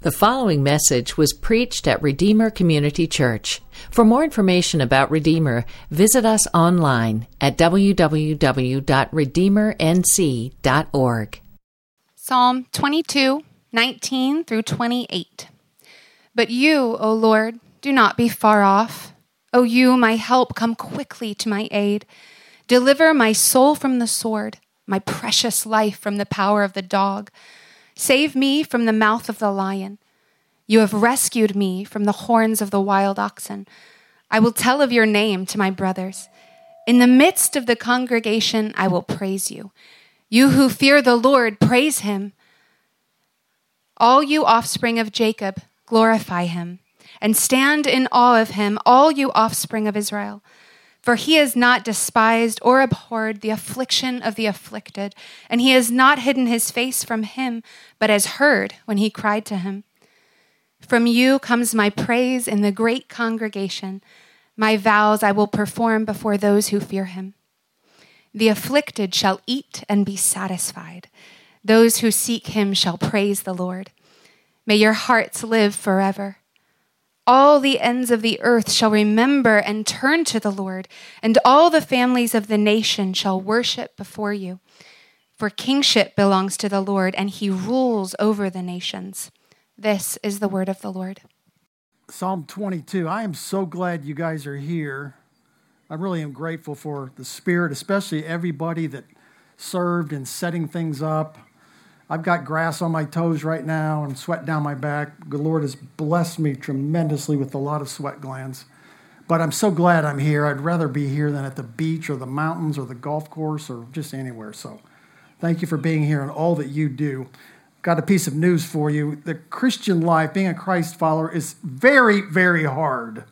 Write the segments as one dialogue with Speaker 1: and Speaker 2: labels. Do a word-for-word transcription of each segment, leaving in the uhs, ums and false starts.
Speaker 1: The following message was preached at Redeemer Community Church. For more information about Redeemer, visit us online at w w w dot redeemer n c dot org.
Speaker 2: Psalm twenty-two, nineteen through twenty-eight. But you, O Lord, do not be far off. O you, my help, come quickly to my aid. Deliver my soul from the sword, my precious life from the power of the dog. Save me from the mouth of the lion. You have rescued me from the horns of the wild oxen. I will tell of your name to my brothers. In the midst of the congregation, I will praise you. You who fear the Lord, praise him. All you offspring of Jacob, glorify him, and stand in awe of him, all you offspring of Israel. For he has not despised or abhorred the affliction of the afflicted, and he has not hidden his face from him, but has heard when he cried to him. From you comes my praise in the great congregation. My vows I will perform before those who fear him. The afflicted shall eat and be satisfied. Those who seek him shall praise the Lord. May your hearts live forever. All the ends of the earth shall remember and turn to the Lord, and all the families of the nation shall worship before you. For kingship belongs to the Lord, and he rules over the nations. This is the word of the Lord.
Speaker 3: Psalm twenty-two. I am so glad you guys are here. I really am grateful for the Spirit, especially everybody that served in setting things up. I've got grass on my toes right now and sweat down my back. The Lord has blessed me tremendously with a lot of sweat glands. But I'm so glad I'm here. I'd rather be here than at the beach or the mountains or the golf course or just anywhere. So thank you for being here and all that you do. Got a piece of news for you. The Christian life, being a Christ follower, is very, very hard.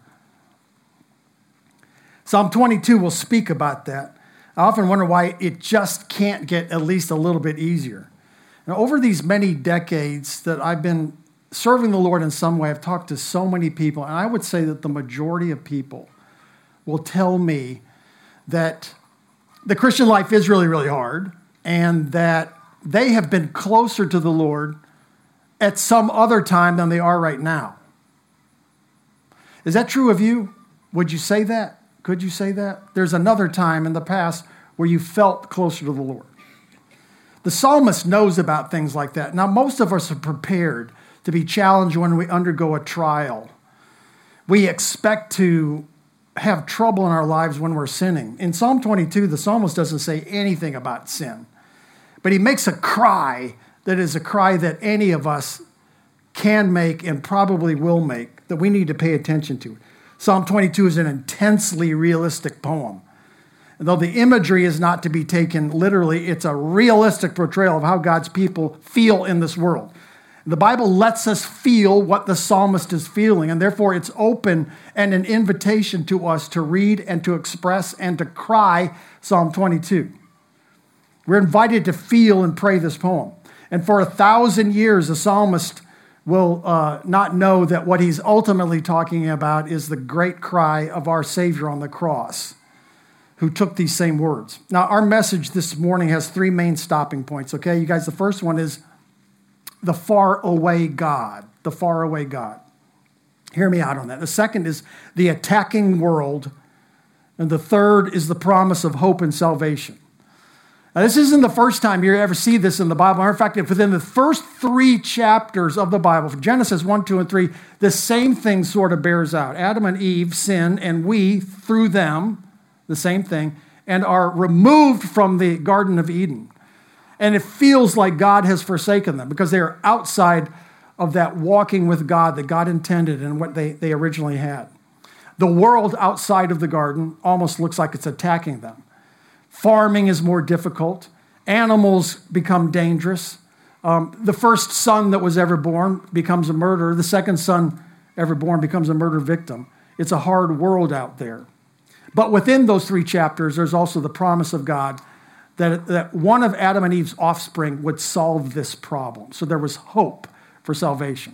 Speaker 3: Psalm twenty-two will speak about that. I often wonder why it just can't get at least a little bit easier. Now, over these many decades that I've been serving the Lord in some way, I've talked to so many people, and I would say that the majority of people will tell me that the Christian life is really, really hard, and that they have been closer to the Lord at some other time than they are right now. Is that true of you? Would you say that? Could you say that? There's another time in the past where you felt closer to the Lord. The psalmist knows about things like that. Now, most of us are prepared to be challenged when we undergo a trial. We expect to have trouble in our lives when we're sinning. In Psalm twenty-two, the psalmist doesn't say anything about sin, but he makes a cry that is a cry that any of us can make and probably will make, that we need to pay attention to. Psalm twenty-two is an intensely realistic poem. And though the imagery is not to be taken literally, it's a realistic portrayal of how God's people feel in this world. The Bible lets us feel what the psalmist is feeling, and therefore it's open and an invitation to us to read and to express and to cry Psalm twenty-two. We're invited to feel and pray this poem. And for a thousand years, the psalmist will uh, not know that what he's ultimately talking about is the great cry of our Savior on the cross, who took these same words. Now, our message this morning has three main stopping points, okay? You guys, the first one is the far-away God, the far-away God. Hear me out on that. The second is the attacking world, and the third is the promise of hope and salvation. Now, this isn't the first time you ever see this in the Bible. In fact, within the first three chapters of the Bible, from Genesis one, two, and three, the same thing sort of bears out. Adam and Eve sin, and we, through them, the same thing, and are removed from the Garden of Eden. And it feels like God has forsaken them because they are outside of that walking with God that God intended and what they, they originally had. The world outside of the garden almost looks like it's attacking them. Farming is more difficult. Animals become dangerous. Um, the first son that was ever born becomes a murderer. The second son ever born becomes a murder victim. It's a hard world out there. But within those three chapters, there's also the promise of God that, that one of Adam and Eve's offspring would solve this problem. So there was hope for salvation.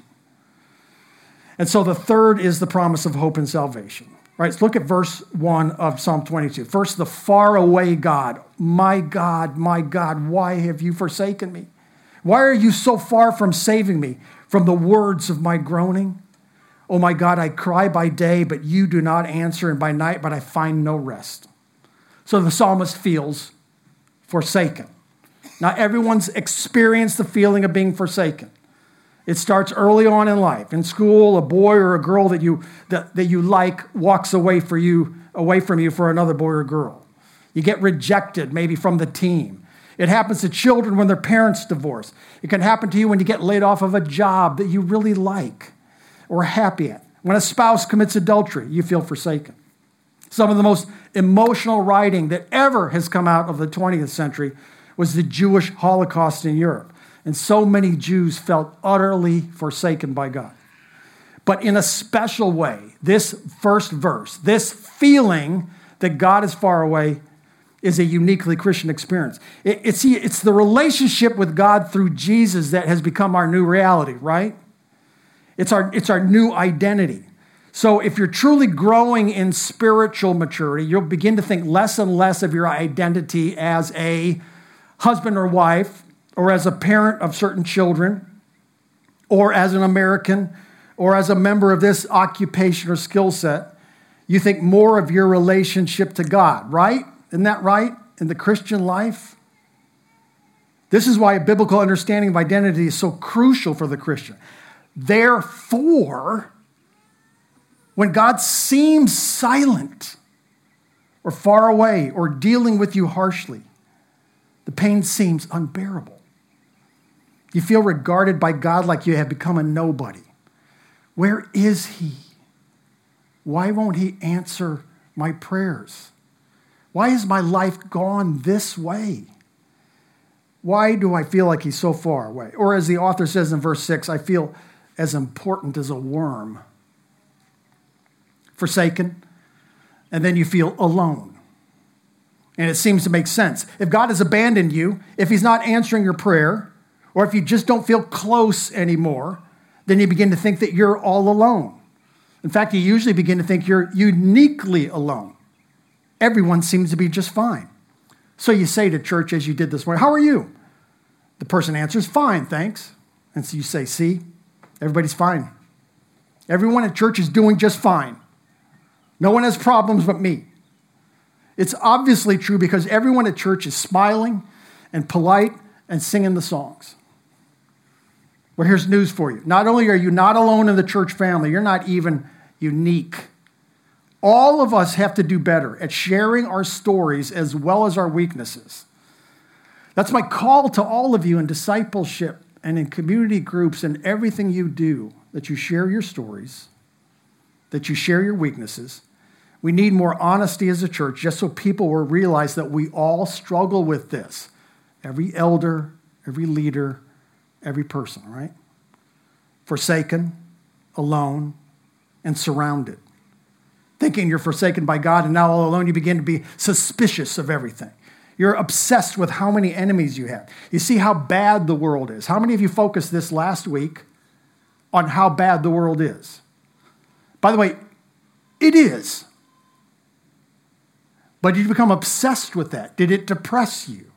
Speaker 3: And so the third is the promise of hope and salvation. Right, let's look at verse one of Psalm twenty-two. First, the faraway God. My God, my God, why have you forsaken me? Why are you so far from saving me? from the words of my groaning? Oh my God, I cry by day, but you do not answer, and by night, but I find no rest. So the psalmist feels forsaken. Now, everyone's experienced the feeling of being forsaken. It starts early on in life. In school, a boy or a girl that you that, that you like walks away for you, away from you for another boy or girl. You get rejected, maybe from the team. It happens to children when their parents divorce. It can happen to you when you get laid off of a job that you really like or happy at. When a spouse commits adultery, you feel forsaken. Some of the most emotional writing that ever has come out of the twentieth century was the Jewish Holocaust in Europe. And so many Jews felt utterly forsaken by God. But in a special way, this first verse, this feeling that God is far away, is a uniquely Christian experience. It, it's, it's the relationship with God through Jesus that has become our new reality, right? It's our, it's our new identity. So if you're truly growing in spiritual maturity, you'll begin to think less and less of your identity as a husband or wife, or as a parent of certain children, or as an American, or as a member of this occupation or skill set. You think more of your relationship to God, right? Isn't that right? In the Christian life? This is why a biblical understanding of identity is so crucial for the Christian. Therefore, when God seems silent, or far away, or dealing with you harshly, the pain seems unbearable. You feel regarded by God like you have become a nobody. Where is he? Why won't he answer my prayers? Why has my life gone this way? Why do I feel like he's so far away? Or as the author says in verse six, I feel as important as a worm. Forsaken, and then you feel alone. And it seems to make sense. If God has abandoned you, if he's not answering your prayer, or if you just don't feel close anymore, then you begin to think that you're all alone. In fact, you usually begin to think you're uniquely alone. Everyone seems to be just fine. So you say to church, as you did this morning, how are you? The person answers, fine, thanks. And so you say, see, everybody's fine. Everyone at church is doing just fine. No one has problems but me. It's obviously true because everyone at church is smiling and polite and singing the songs. Well, here's news for you. Not only are you not alone in the church family, you're not even unique. All of us have to do better at sharing our stories as well as our weaknesses. That's my call to all of you in discipleship and in community groups and everything you do, that you share your stories, that you share your weaknesses. We need more honesty as a church just so people will realize that we all struggle with this. Every elder, every leader, every person, right? Forsaken, alone, and surrounded. Thinking you're forsaken by God and now all alone, you begin to be suspicious of everything. You're obsessed with how many enemies you have. You see how bad the world is. How many of you focused this last week on how bad the world is? By the way, it is. But you become obsessed with that. Did it depress you?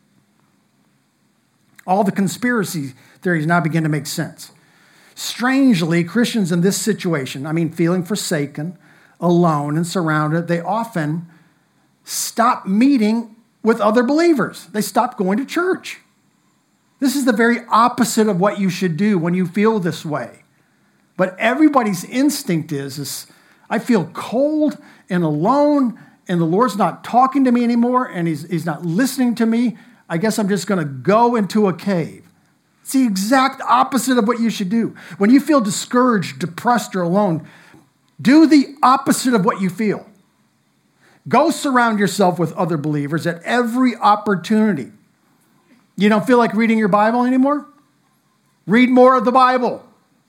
Speaker 3: All the conspiracy theories now begin to make sense. Strangely, Christians in this situation, I mean, feeling forsaken, alone, and surrounded, they often stop meeting with other believers. They stop going to church. This is the very opposite of what you should do when you feel this way. But everybody's instinct is, is I feel cold and alone, and the Lord's not talking to me anymore, and he's, he's not listening to me. I guess I'm just going to go into a cave. It's the exact opposite of what you should do. When you feel discouraged, depressed, or alone, do the opposite of what you feel. Go surround yourself with other believers at every opportunity. You don't feel like reading your Bible anymore? Read more of the Bible.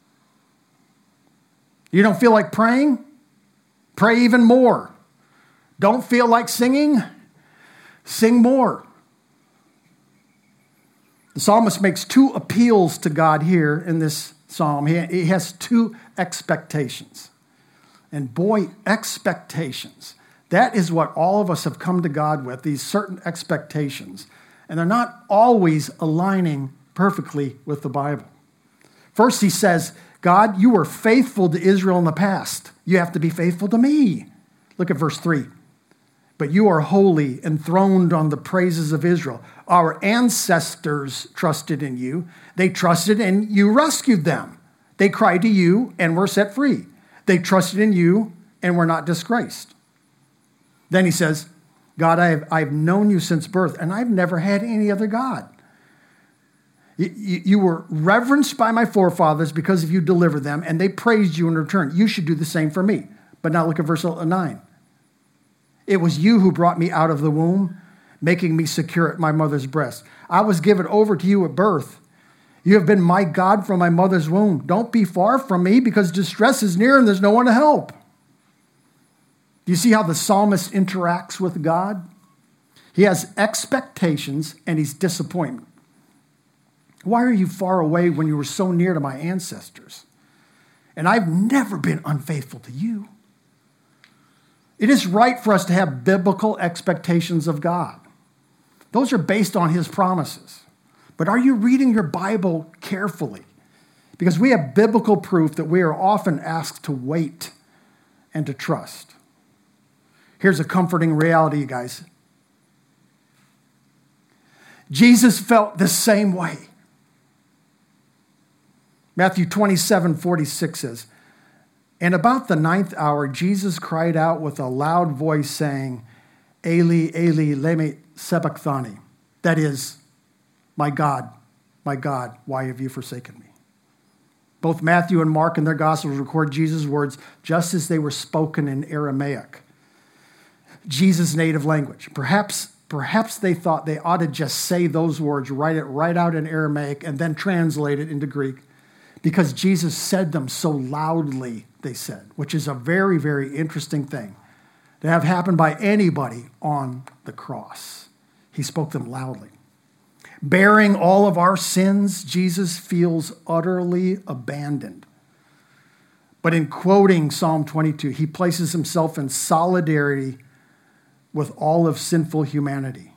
Speaker 3: You don't feel like praying? Pray even more. Don't feel like singing? Sing more. The psalmist makes two appeals to God here in this psalm. He has two expectations. And boy, expectations. That is what all of us have come to God with, these certain expectations. And they're not always aligning perfectly with the Bible. First, he says, God, you were faithful to Israel in the past. You have to be faithful to me. Look at verse three. But you are holy, enthroned on the praises of Israel. Our ancestors trusted in you. They trusted and you rescued them. They cried to you and were set free. They trusted in you and were not disgraced. Then he says, God, I have, I've known you since birth, and I've never had any other God. You, you, you were reverenced by my forefathers because of you delivered them, and they praised you in return. You should do the same for me. But now look at verse nine. It was you who brought me out of the womb, making me secure at my mother's breast. I was given over to you at birth. You have been my God from my mother's womb. Don't be far from me, because distress is near and there's no one to help. Do you see how the psalmist interacts with God? He has expectations and he's disappointment. Why are you far away when you were so near to my ancestors? And I've never been unfaithful to you. It is right for us to have biblical expectations of God. Those are based on his promises. But are you reading your Bible carefully? Because we have biblical proof that we are often asked to wait and to trust. Here's a comforting reality, you guys. Jesus felt the same way. Matthew twenty-seven forty-six says, and about the ninth hour, Jesus cried out with a loud voice saying, Eli, Eli, lema sabachthani. That is, my God, my God, why have you forsaken me? Both Matthew and Mark in their Gospels record Jesus' words just as they were spoken in Aramaic, Jesus' native language. Perhaps, perhaps they thought they ought to just say those words, write it right out in Aramaic, and then translate it into Greek, because Jesus said them so loudly, they said, which is a very, very interesting thing to have happened by anybody on the cross. He spoke them loudly. Bearing all of our sins, Jesus feels utterly abandoned. But in quoting Psalm twenty-two, he places himself in solidarity with all of sinful humanity.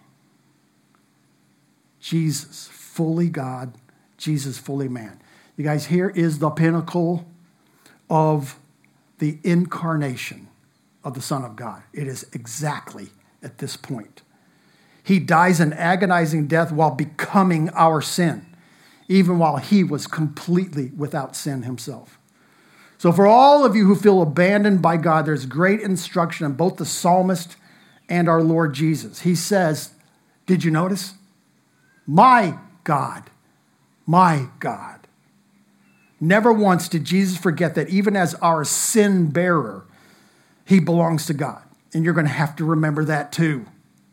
Speaker 3: Jesus, fully God, Jesus, fully man. You guys, here is the pinnacle of the incarnation of the Son of God. It is exactly at this point. He dies an agonizing death while becoming our sin, even while he was completely without sin himself. So for all of you who feel abandoned by God, there's great instruction in both the psalmist and our Lord Jesus. He says, did you notice? My God, my God. Never once did Jesus forget that even as our sin bearer, he belongs to God. And you're going to have to remember that too.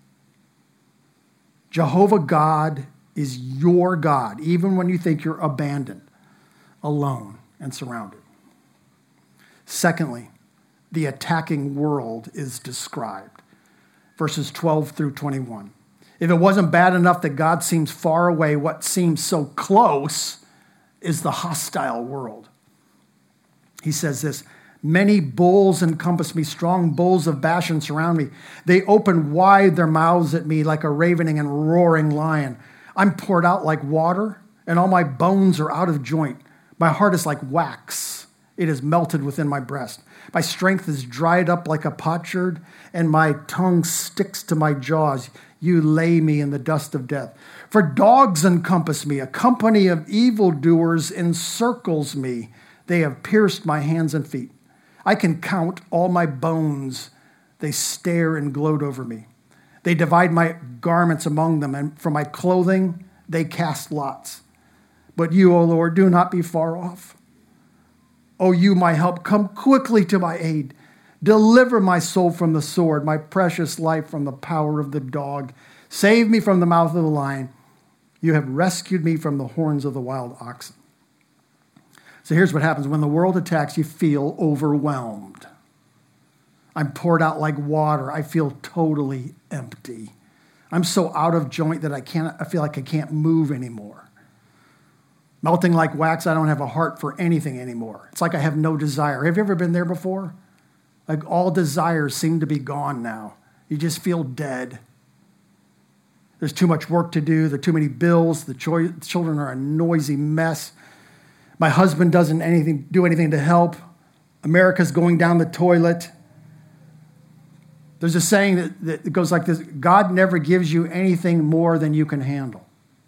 Speaker 3: Jehovah God is your God, even when you think you're abandoned, alone, and surrounded. Secondly, the attacking world is described. Verses twelve through twenty-one. If it wasn't bad enough that God seems far away, what seems so close is the hostile world. He says this, many bulls encompass me, strong bulls of Bashan surround me. They open wide their mouths at me like a ravening and roaring lion. I'm poured out like water, and all my bones are out of joint. My heart is like wax. It is melted within my breast. My strength is dried up like a potsherd, and my tongue sticks to my jaws. You lay me in the dust of death. For dogs encompass me. A company of evildoers encircles me. They have pierced my hands and feet. I can count all my bones. They stare and gloat over me. They divide my garments among them, and for my clothing they cast lots. But you, O Lord, do not be far off. O you, my help, come quickly to my aid. Deliver my soul from the sword, my precious life from the power of the dog. Save me from the mouth of the lion. You have rescued me from the horns of the wild oxen. So here's what happens. When the world attacks, you feel overwhelmed. I'm poured out like water. I feel totally empty. I'm so out of joint that I can't, I feel like I can't move anymore. Melting like wax, I don't have a heart for anything anymore. It's like I have no desire. Have you ever been there before? Like all desires seem to be gone now. You just feel dead. There's too much work to do. There are too many bills. The cho- children are a noisy mess. My husband doesn't anything, do anything to help. America's going down the toilet. There's a saying that, that goes like this: God never gives you anything more than you can handle.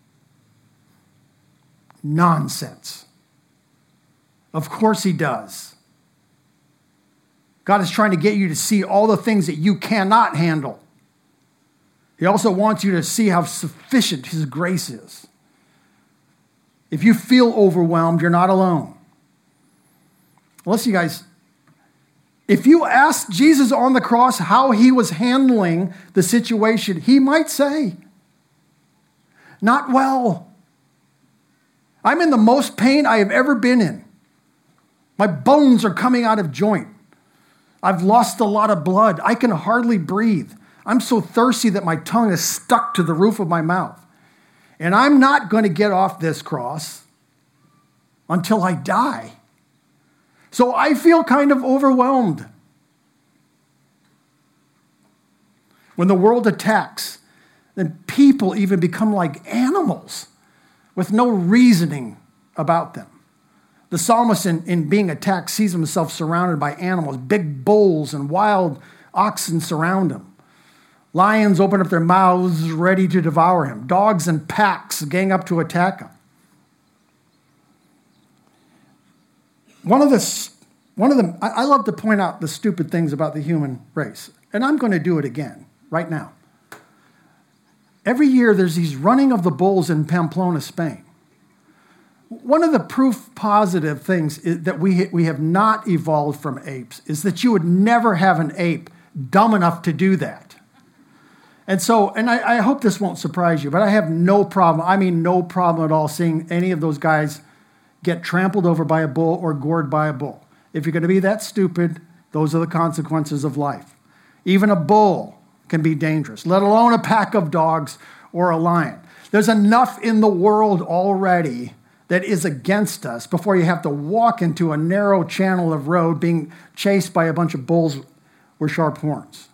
Speaker 3: Nonsense. Of course he does. God is trying to get you to see all the things that you cannot handle. He also wants you to see how sufficient his grace is. If you feel overwhelmed, you're not alone. Listen, you guys, if you ask Jesus on the cross how he was handling the situation, he might say, not well. I'm in the most pain I have ever been in. My bones are coming out of joint. I've lost a lot of blood. I can hardly breathe. I'm so thirsty that my tongue is stuck to the roof of my mouth. And I'm not going to get off this cross until I die. So I feel kind of overwhelmed. When the world attacks, then people even become like animals with no reasoning about them. The psalmist, in, in being attacked, sees himself surrounded by animals. Big bulls and wild oxen surround him. Lions open up their mouths ready to devour him. Dogs and packs gang up to attack him. One of the, one of the, I love to point out the stupid things about the human race, and I'm going to do it again right now. Every year there's these running of the bulls in Pamplona, Spain. One of the proof positive things is that we, we have not evolved from apes is that you would never have an ape dumb enough to do that. And so, and I, I hope this won't surprise you, but I have no problem, I mean no problem at all seeing any of those guys get trampled over by a bull or gored by a bull. If you're going to be that stupid, those are the consequences of life. Even a bull can be dangerous, let alone a pack of dogs or a lion. There's enough in the world already that is against us before you have to walk into a narrow channel of road being chased by a bunch of bulls with sharp horns.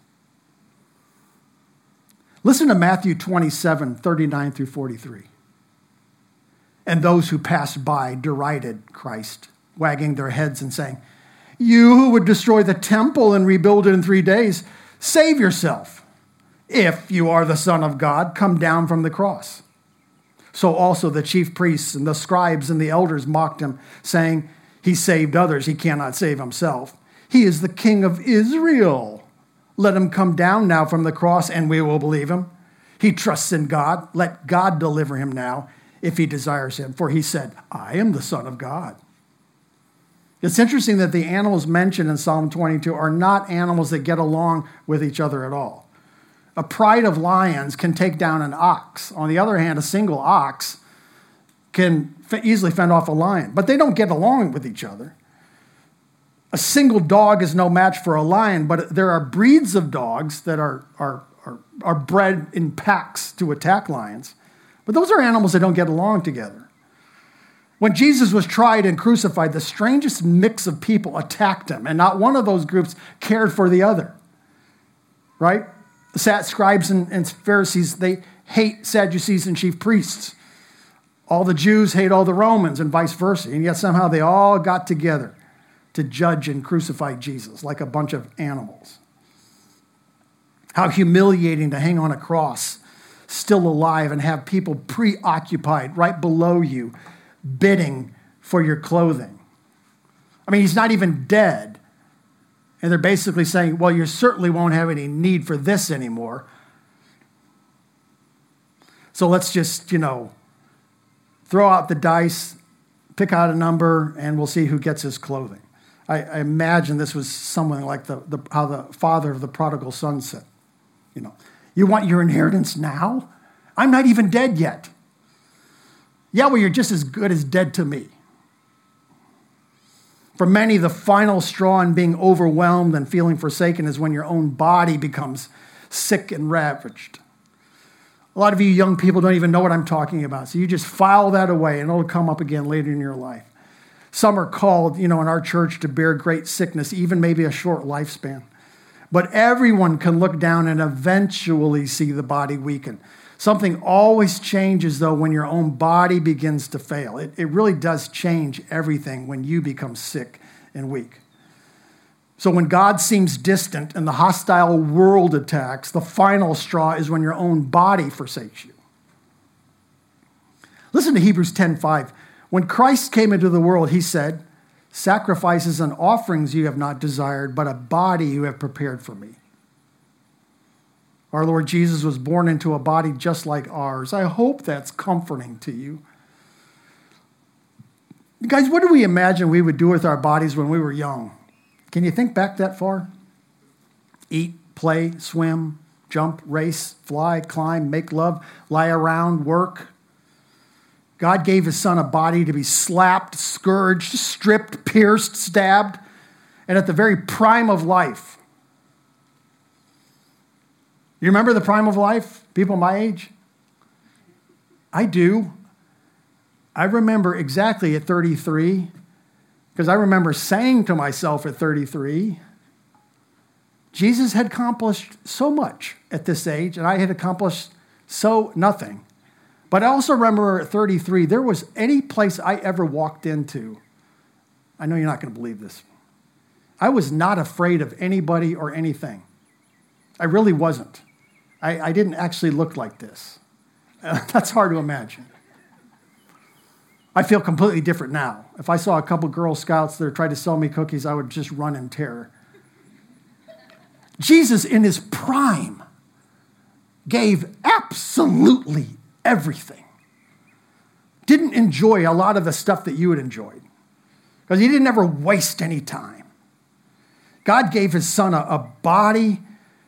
Speaker 3: Listen to Matthew twenty-seven, thirty-nine through forty-three. And those who passed by derided Christ, wagging their heads and saying, "You who would destroy the temple and rebuild it in three days, save yourself. If you are the Son of God, come down from the cross." So also the chief priests and the scribes and the elders mocked him, saying, "He saved others, he cannot save himself. He is the King of Israel. Let him come down now from the cross and we will believe him. He trusts in God. Let God deliver him now if he desires him. For he said, I am the Son of God." It's interesting that the animals mentioned in Psalm twenty-two are not animals that get along with each other at all. A pride of lions can take down an ox. On the other hand, a single ox can easily fend off a lion, but they don't get along with each other. A single dog is no match for a lion, but there are breeds of dogs that are, are, are, are bred in packs to attack lions. But those are animals that don't get along together. When Jesus was tried and crucified, the strangest mix of people attacked him, and not one of those groups cared for the other. Right? The scribes and, and Pharisees, they hate Sadducees and chief priests. All the Jews hate all the Romans and vice versa. And yet somehow they all got together to judge and crucify Jesus like a bunch of animals. How humiliating to hang on a cross, still alive, and have people preoccupied right below you, bidding for your clothing. I mean, he's not even dead. And they're basically saying, well, you certainly won't have any need for this anymore. So let's just, you know, throw out the dice, pick out a number, and we'll see who gets his clothing. I, I imagine this was something like the, the how the father of the prodigal son said. You know, you want your inheritance now? I'm not even dead yet. Yeah, well, you're just as good as dead to me. For many, the final straw in being overwhelmed and feeling forsaken is when your own body becomes sick and ravaged. A lot of you young people don't even know what I'm talking about, so you just file that away and it'll come up again later in your life. Some are called, you know, in our church to bear great sickness, even maybe a short lifespan. But everyone can look down and eventually see the body weaken. Something always changes, though, when your own body begins to fail. It, it really does change everything when you become sick and weak. So when God seems distant and the hostile world attacks, the final straw is when your own body forsakes you. Listen to Hebrews ten five. When Christ came into the world, he said, sacrifices and offerings you have not desired, but a body you have prepared for me. Our Lord Jesus was born into a body just like ours. I hope that's comforting to you. Guys, what do we imagine we would do with our bodies when we were young? Can you think back that far? Eat, play, swim, jump, race, fly, climb, make love, lie around, work. God gave his son a body to be slapped, scourged, stripped, pierced, stabbed, and at the very prime of life. You remember the prime of life, people my age? I do. I remember exactly at thirty-three, because I remember saying to myself at thirty-three, Jesus had accomplished so much at this age, and I had accomplished so nothing. But I also remember at thirty-three, there was any place I ever walked into. I know you're not going to believe this. I was not afraid of anybody or anything. I really wasn't. I, I didn't actually look like this. Uh, that's hard to imagine. I feel completely different now. If I saw a couple Girl Scouts that tried to sell me cookies, I would just run in terror. Jesus, in his prime, gave absolutely everything. Didn't enjoy a lot of the stuff that you had enjoyed, because he didn't ever waste any time. God gave his son a, a body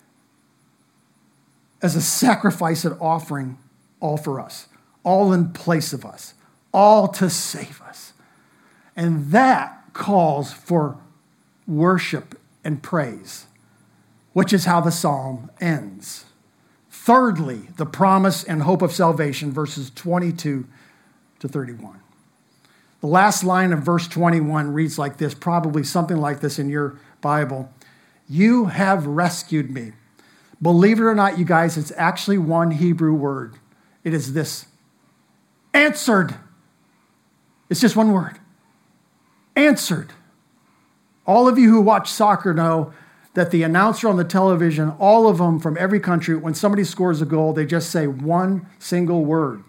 Speaker 3: as a sacrifice and offering, all for us, all in place of us, all to save us. And that calls for worship and praise, which is how the psalm ends. Thirdly, the promise and hope of salvation, verses twenty-two to thirty-one. The last line of verse twenty-one reads like this, probably something like this in your Bible. You have rescued me. Believe it or not, you guys, it's actually one Hebrew word. It is this. Answered. It's just one word. Answered. All of you who watch soccer know that the announcer on the television, all of them from every country, when somebody scores a goal, they just say one single word.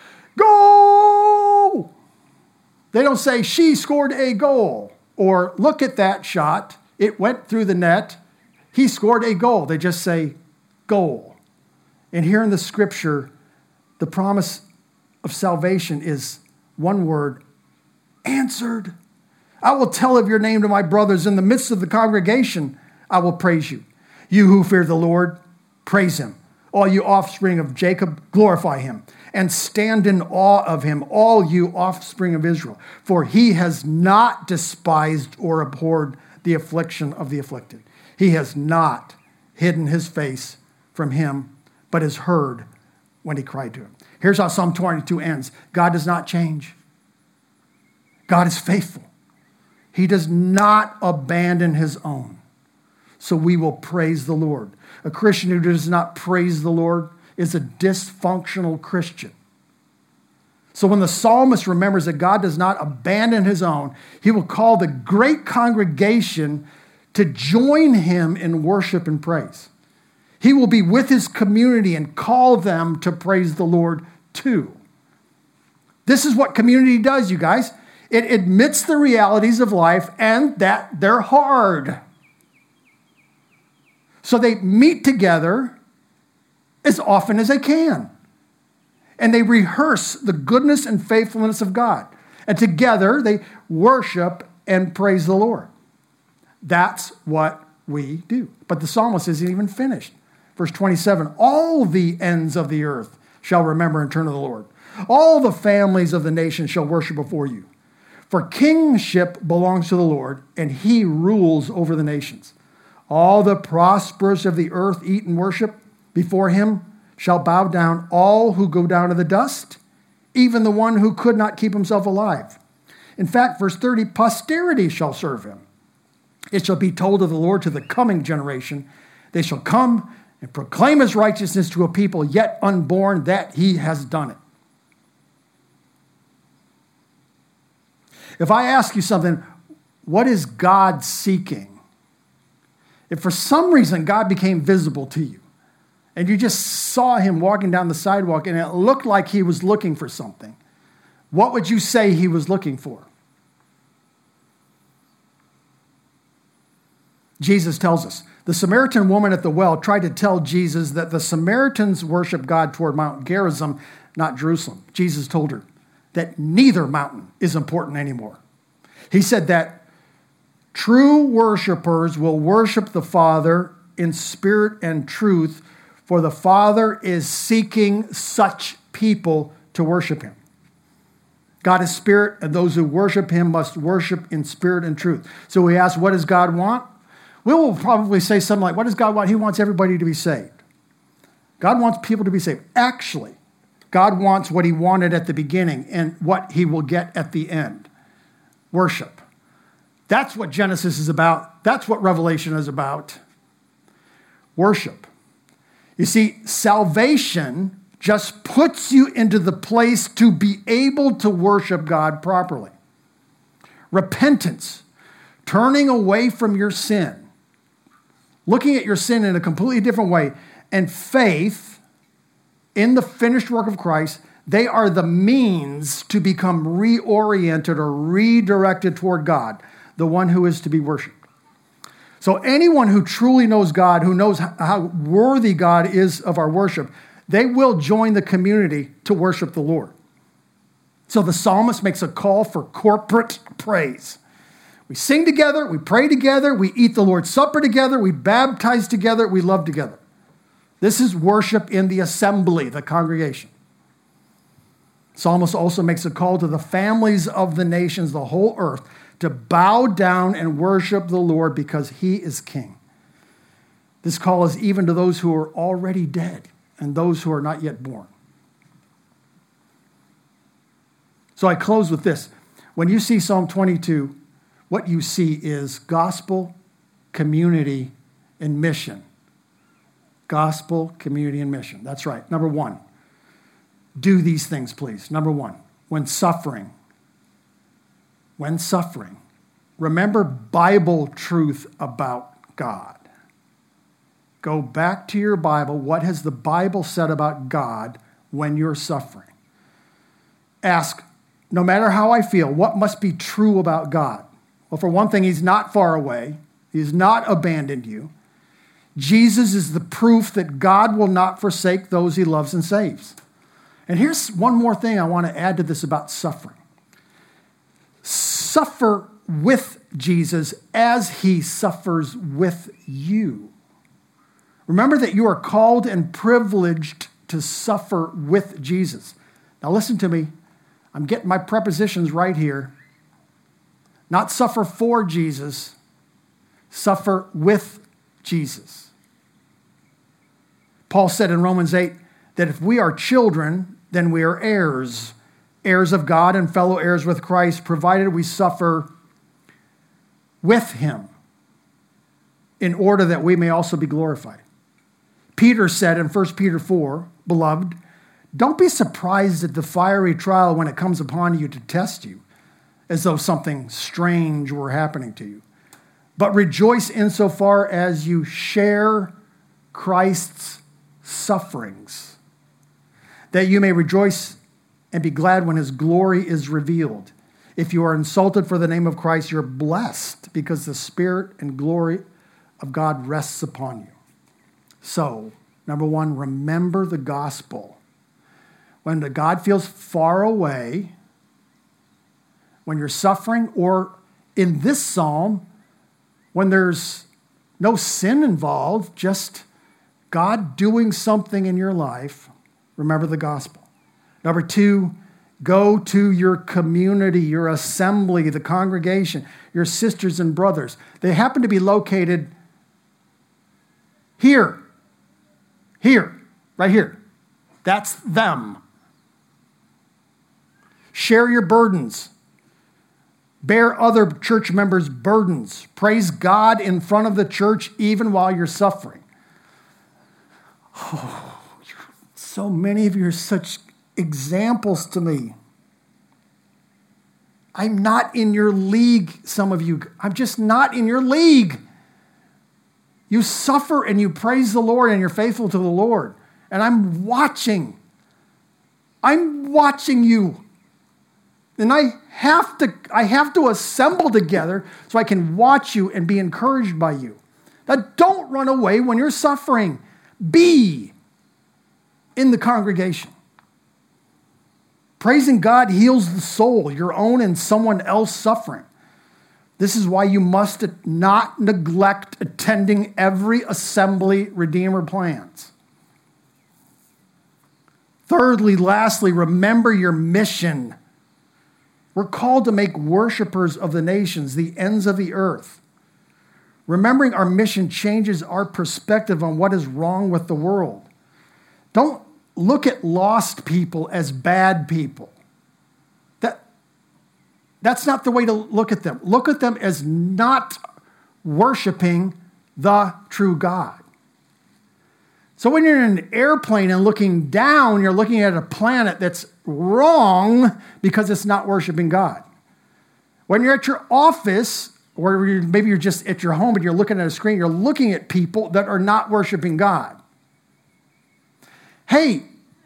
Speaker 3: Goal! They don't say, she scored a goal. Or, look at that shot. It went through the net. He scored a goal. They just say, goal. And here in the scripture, the promise of salvation is one word, answered. I will tell of your name to my brothers. In the midst of the congregation, I will praise you. You who fear the Lord, praise him. All you offspring of Jacob, glorify him. And stand in awe of him, all you offspring of Israel. For he has not despised or abhorred the affliction of the afflicted. He has not hidden his face from him, but has heard when he cried to him. Here's how Psalm twenty-two ends. God does not change. God is faithful. He does not abandon his own. So we will praise the Lord. A Christian who does not praise the Lord is a dysfunctional Christian. So when the psalmist remembers that God does not abandon his own, he will call the great congregation to join him in worship and praise. He will be with his community and call them to praise the Lord too. This is what community does, you guys. It admits the realities of life and that they're hard. So they meet together as often as they can. And they rehearse the goodness and faithfulness of God. And together they worship and praise the Lord. That's what we do. But the psalmist isn't even finished. Verse twenty-seven, all the ends of the earth shall remember and turn to the Lord. All the families of the nations shall worship before you. For kingship belongs to the Lord, and he rules over the nations. All the prosperous of the earth eat and worship. Before him shall bow down all who go down to the dust, even the one who could not keep himself alive. In fact, verse thirty, posterity shall serve him. It shall be told of the Lord to the coming generation. They shall come and proclaim his righteousness to a people yet unborn, that he has done it. If I ask you something, what is God seeking? If for some reason God became visible to you, and you just saw him walking down the sidewalk and it looked like he was looking for something, what would you say he was looking for? Jesus tells us, the Samaritan woman at the well tried to tell Jesus that the Samaritans worship God toward Mount Gerizim, not Jerusalem. Jesus told her that neither mountain is important anymore. He said that true worshipers will worship the Father in spirit and truth, for the Father is seeking such people to worship him. God is spirit, and those who worship him must worship in spirit and truth. So we ask, what does God want? We will probably say something like, what does God want? He wants everybody to be saved. God wants people to be saved. Actually, God wants what he wanted at the beginning and what he will get at the end. Worship. That's what Genesis is about. That's what Revelation is about. Worship. You see, salvation just puts you into the place to be able to worship God properly. Repentance, turning away from your sin, looking at your sin in a completely different way, and faith in the finished work of Christ, they are the means to become reoriented or redirected toward God, the one who is to be worshiped. So anyone who truly knows God, who knows how worthy God is of our worship, they will join the community to worship the Lord. So the psalmist makes a call for corporate praise. We sing together, we pray together, we eat the Lord's Supper together, we baptize together, we love together. This is worship in the assembly, the congregation. Psalmist also makes a call to the families of the nations, the whole earth, to bow down and worship the Lord because he is king. This call is even to those who are already dead and those who are not yet born. So I close with this. When you see Psalm twenty-two, what you see is gospel, community, and mission. Gospel, community, and mission. That's right. Number one, do these things, please. Number one, when suffering, when suffering, remember Bible truth about God. Go back to your Bible. What has the Bible said about God when you're suffering? Ask, no matter how I feel, what must be true about God? Well, for one thing, he's not far away. He has not abandoned you. Jesus is the proof that God will not forsake those he loves and saves. And here's one more thing I want to add to this about suffering. Suffer with Jesus as he suffers with you. Remember that you are called and privileged to suffer with Jesus. Now listen to me. I'm getting my prepositions right here. Not suffer for Jesus, suffer with Jesus. Paul said in Romans eight that if we are children, then we are heirs, heirs of God and fellow heirs with Christ, provided we suffer with him in order that we may also be glorified. Peter said in First Peter four, beloved, don't be surprised at the fiery trial when it comes upon you to test you, as though something strange were happening to you. But rejoice insofar as you share Christ's sufferings, that you may rejoice and be glad when his glory is revealed. If you are insulted for the name of Christ, you're blessed because the Spirit and glory of God rests upon you. So, number one, remember the gospel. When the God feels far away, when you're suffering, or in this psalm, when there's no sin involved, just God doing something in your life, remember the gospel. Number two, go to your community, your assembly, the congregation, your sisters and brothers. They happen to be located here, here, right here. That's them. Share your burdens. Bear other church members' burdens. Praise God in front of the church even while you're suffering. Oh, so many of you are such examples to me. I'm not in your league, some of you. I'm just not in your league. You suffer and you praise the Lord and you're faithful to the Lord. And I'm watching. I'm watching you. And I have to, I have to assemble together so I can watch you and be encouraged by you. Now, don't run away when you're suffering. Be in the congregation. Praising God heals the soul, your own and someone else suffering. This is why you must not neglect attending every assembly Redeemer plans. Thirdly, lastly, remember your mission. We're called to make worshipers of the nations, the ends of the earth. Remembering our mission changes our perspective on what is wrong with the world. Don't look at lost people as bad people. That, that's not the way to look at them. Look at them as not worshiping the true God. So when you're in an airplane and looking down, you're looking at a planet that's wrong because it's not worshiping God. When you're at your office, or you're, maybe you're just at your home and you're looking at a screen, you're looking at people that are not worshiping God. Hey,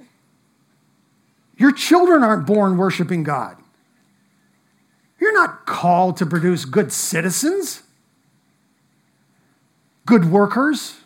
Speaker 3: your children aren't born worshiping God. You're not called to produce good citizens, good workers,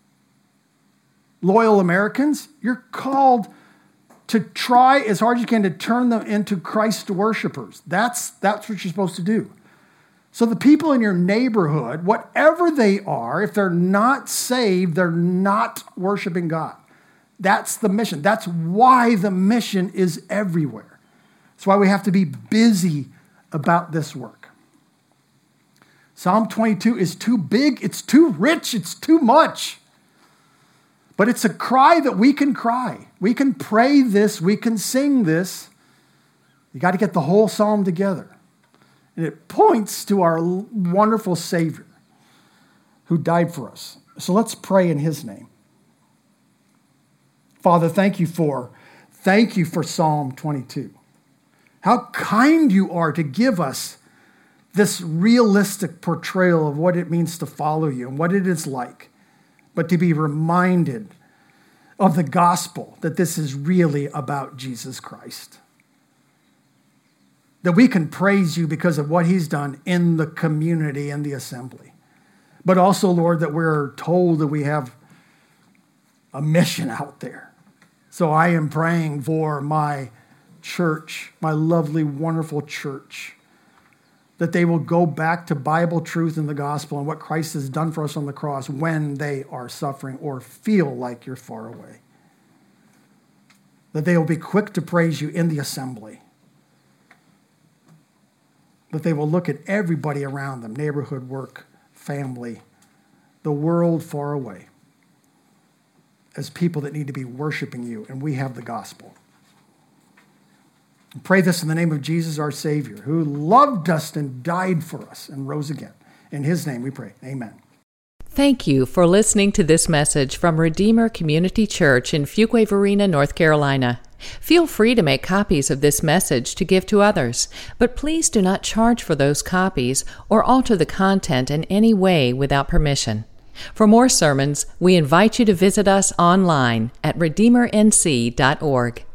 Speaker 3: loyal Americans. You're called to try as hard as you can to turn them into Christ worshipers. That's, that's what you're supposed to do. So the people in your neighborhood, whatever they are, if they're not saved, they're not worshiping God. That's the mission. That's why the mission is everywhere. That's why we have to be busy about this work. Psalm twenty-two is too big, it's too rich, it's too much. But it's a cry that we can cry. We can pray this, we can sing this. You got to get the whole psalm together. And it points to our wonderful Savior who died for us. So let's pray in his name. Father, thank you for, thank you for Psalm twenty-two. How kind you are to give us this realistic portrayal of what it means to follow you and what it is like, but to be reminded of the gospel that this is really about Jesus Christ. That we can praise you because of what he's done in the community and the assembly. But also, Lord, that we're told that we have a mission out there. So I am praying for my church, my lovely, wonderful church, that they will go back to Bible truth and the gospel and what Christ has done for us on the cross when they are suffering or feel like you're far away. That they will be quick to praise you in the assembly. That they will look at everybody around them, neighborhood, work, family, the world far away, as people that need to be worshiping you, and we have the gospel. Pray this in the name of Jesus, our Savior, who loved us and died for us and rose again. In his name we pray. Amen.
Speaker 1: Thank you for listening to this message from Redeemer Community Church in Fuquay-Varina, North Carolina. Feel free to make copies of this message to give to others, but please do not charge for those copies or alter the content in any way without permission. For more sermons, we invite you to visit us online at redeemer n c dot org.